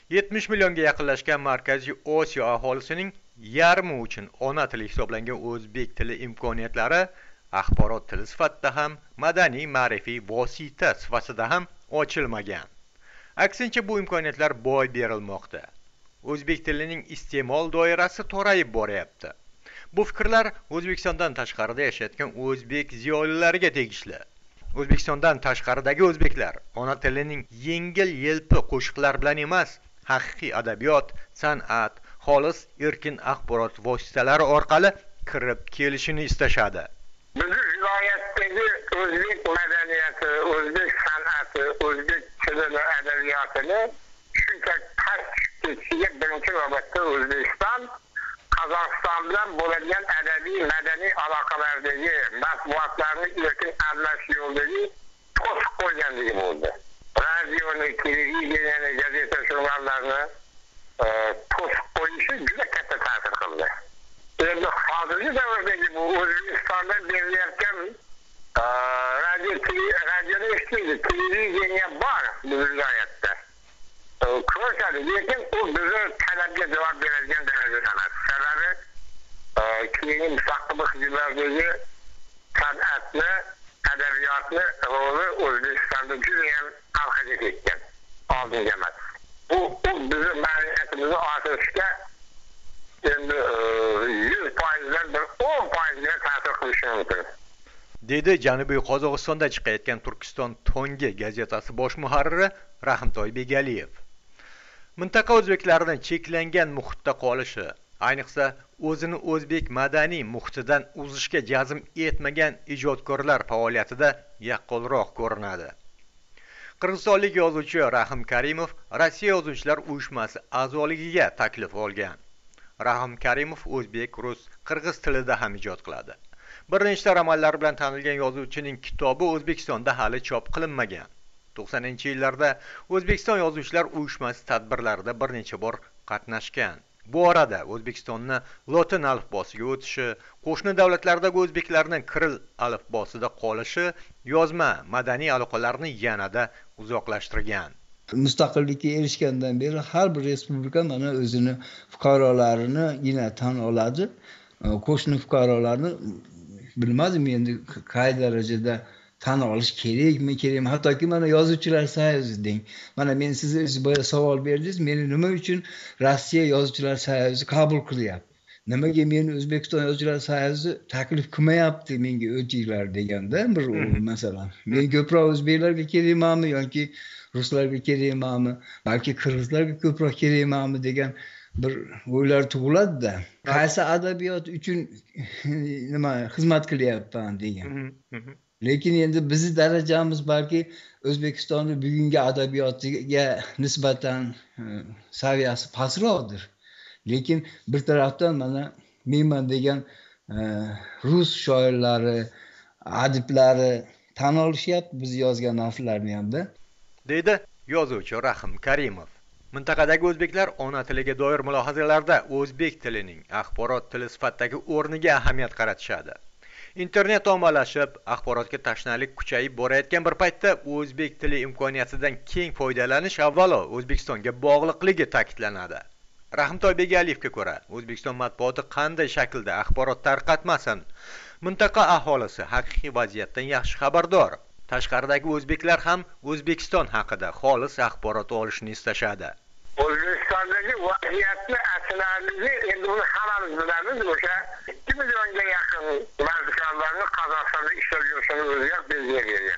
70 millionga yaqinlashgan Markaziy Osiyo aholisining yarmi uchun ona tili hisoblangan o'zbek tili imkoniyatlari axborot tili sifatida ham, madaniy ma'rifiy vosita sifatida ham ochilmagan. Aksincha bu imkoniyatlar boy berilmoqda. O'zbek tilining iste'mol doirasi torayib boryapti. Bu fikrlar O'zbekistondan tashqarida yashayotgan o'zbek ziyolilariga tegishli. O'zbekistondan tashqaridagi o'zbeklar ona tilining yengil-yelpi qo'shiqlar bilan emas, haqiqiy adabiyot, san'at, xolis erkin axborot vositalari orqali kirib kelishini istashadi. Bizning viloyatdagi o'zbek madaniyati, o'zbek san'ati, o'zbek tili adabiyotini shunchaki past ketishiga birinchi navbatda O'zbekiston Qozog'iston bilan bo'ladigan adabiy madaniy aloqalardagi matbuotlarni erkin almashish yo'lidagi to'siq qo'yganligi bo'ldi. Radioni, televideniyani, gazeta jurnallarni to'siq qo'yishi juda katta ta'sir qildi. Endi hozirgi davrdagi bu O'zbekistonda berilayotgan radioni eshitmaydi, televideniya bor bu viloyatda. Ko'rsatadi, lekin u bizni talabga javob beradigan darajada emas. Sababi keyingi mustaqillik yillaridagi san'atni, adabiyotni roli O'zbekistonda juda ham orqaga ketgan, oldinga emas. Bu bizni ma'rifotimizni oshirishga endi 100%dan bir 10%ga ta'sir qilishi mumkin. Dedi Janubiy Qozog'istonda chiqayotgan Turkiston Tongi gazetasi bosh muharriri Rahimtoy Begaliyev. Mintaqa o'zbeklarining cheklangan muhitda qolishi, ayniqsa o'zini o'zbek madaniy muhitidan uzishga jazm etmagan ijodkorlar faoliyatida yaqqolroq ko'rinadi. Qirg'izistonlik yozuvchi Rahim Karimov Rossiya Yozuvchilar uyushmasi a'zoligiga taklif olgan. Rahim Karimov o'zbek, rus, qirg'iz tilida ham ijod qiladi. Bir nechta romanlar bilan tanilgan yozuvchining kitobi O'zbekistonda hali chop qilinmagan. 90-yillarda O'zbekiston Yozuvchilar uyushmasi tadbirlarida bir necha bor qatnashgan. Bu orada O'zbekistonni lotin alifbosiga o'tishi, qo'shni davlatlardagi o'zbeklarning kiril alifbosida qolishi yozma madaniy aloqalarni yanada uzoqlashtirgan. Mustaqillikka erishgandan beri har bir respublika mana o'zini fuqarolarini yana tan oladi. Qo'shni fuqarolarni bilmadim endi qay darajada tan olish kerakmi, hattoki mana yozuvchilar soyuzi deng. Mana men sizga savol berdingiz, meni nima uchun Rossiya yozuvchilar soyuzi qabul qilyapti? Nimaga meni O'zbekiston yozuvchilar soyuzi taklif qilmayapti menga o'tinglar deganda bir masalan. Men ko'proq o'zbeklarga kerakmanmi yoki ruslarga kerakmanmi, balki qirg'izlarga ko'proq kerakmanmi degan bir o'ylar tug'iladi-da. Qaysi adabiyot uchun nima xizmat qilyapman degan. Lekin endi bizning darajamiz balki O'zbekistonning bugungi adabiyotiga nisbatan saviyasi pastroqdir. Lekin bir tarafdan mana menman degan rus shoirlari, adiblari tan olishyapti biz yozgan narsalarni hamda. Deydi yozuvchi Rahim Karimov. Mintaqadagi o'zbeklar ona tiliga doir mulohazalarda o'zbek tilining axborot tili sifatidagi o'rniga ahamiyat qaratishadi. Internet ommalashib, axborotga tashnalik kuchayib borayotgan bir paytda o'zbek tili imkoniyatidan keng foydalanish avvalo O'zbekistonga bog'liqligi ta'kidlanadi. Rahimtoy Begaliyevga ko'ra, O'zbekiston matbuoti qanday shaklda axborot tarqatmasin, mintaqa aholisi haqiqiy vaziyatdan yaxshi xabardor. Tashqaridagi o'zbeklar ham O'zbekiston haqida xolis axborot olishni istashadi. O'zbekistondagi vaziyatni achinarligi endi uni hammamiz bilamiz. O'sha 2 millionga yaqin mardiklarni Qozog'istonda ishlab yurishini o'zi ham belgilagan.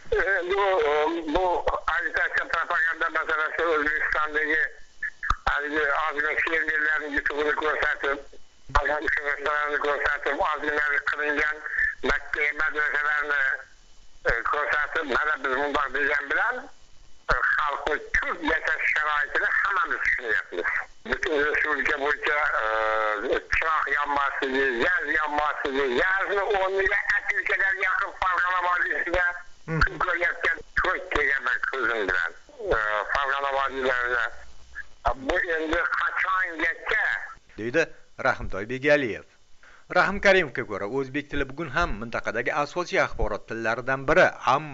Bu agitatsiya propaganda masalasi O'zbekistondagi ozgina fermerlarning yutug'ini ko'rsatib, restoranlarni ko'rsatib, ozgina qilingan maktab madrasalarni ko'rsatib, mana biz bundoq degan bilan xalqni turk yashash sharoitini hammamiz tushunyapmiz. Butun respublika bo'yicha chiroq yonmasligi, gaz yonmasligi, gazni o'rniga atirkalar yaqin Farg'ona vodiysida ko'ryapgan to'rt kelganman ko'zim bilan. Farg'ona vodiylarida bu endi qachongacha? Deydi Rahimtoy Begaliyev. Rahim Karimovga ko'ra, o'zbek tili bugun ham mintaqadagi asosiy axborot tillaridan biri, ammo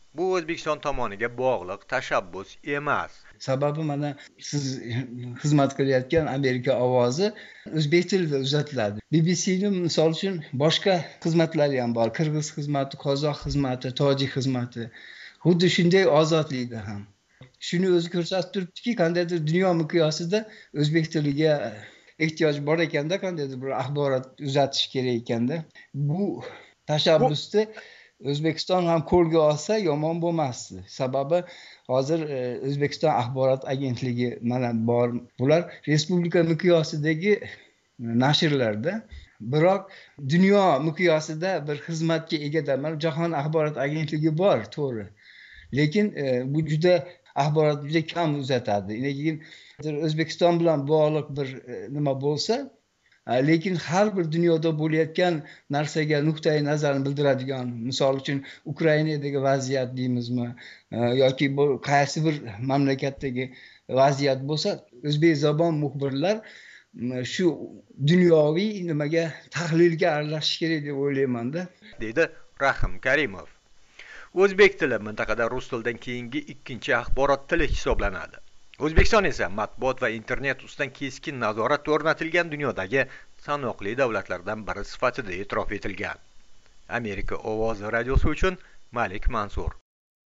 bu O'zbekiston tomoniga bog'liq tashabbus emas. Sababi mana siz xizmat qilayotgan Amerika ovozi o'zbek tilida uzatiladi. BBC'ning misol uchun boshqa xizmatlari ham bor. Qirg'iz xizmati, qozoq xizmati, tojik xizmati. Xuddi shunday ozodlikda ham. Shuni o'zi ko'rsatib turibdiki, qandaydir dunyo miqyosida o'zbek tiliga ehtiyoj bor ekanda, qandaydir bir axborot uzatish kerak ekanda. Bu tashabbusni O'zbekiston ham qo'lga olsa yomon bo'lmasdi. Sababi hozir O'zbekiston axborot agentligi mana bor. Bular respublika miqyosidagi nashrlarda, biroq dunyo miqyosida bir xizmatga ega mana Jahon axborot agentligi bor, to'g'ri. Lekin bu juda axborot juda kam uzatadi. Lekin O'zbekiston bilan bog'liq bir nima bo'lsa, lekin har bir dunyoda bo'layotgan narsaga nuqtai nazarni bildiradigan, misol uchun Ukrainadagi vaziyat deymizmi yoki bu qaysi bir mamlakatdagi vaziyat bo'lsa, o'zbek zabon muxbirlar shu dunyoviy nimaga tahlilga aralashish kerak deb o'ylayman-da, deydi Rahim Karimov. O'zbek tili mintaqada rus tilidan keyingi ikkinchi axborot tili hisoblanadi. O'zbekiston esa matbuot va internet ustidan keskin nazorat o'rnatilgan dunyodagi sanoqli davlatlardan biri sifatida e'tirof etilgan. Amerika ovozi radiosi uchun Malik Mansur.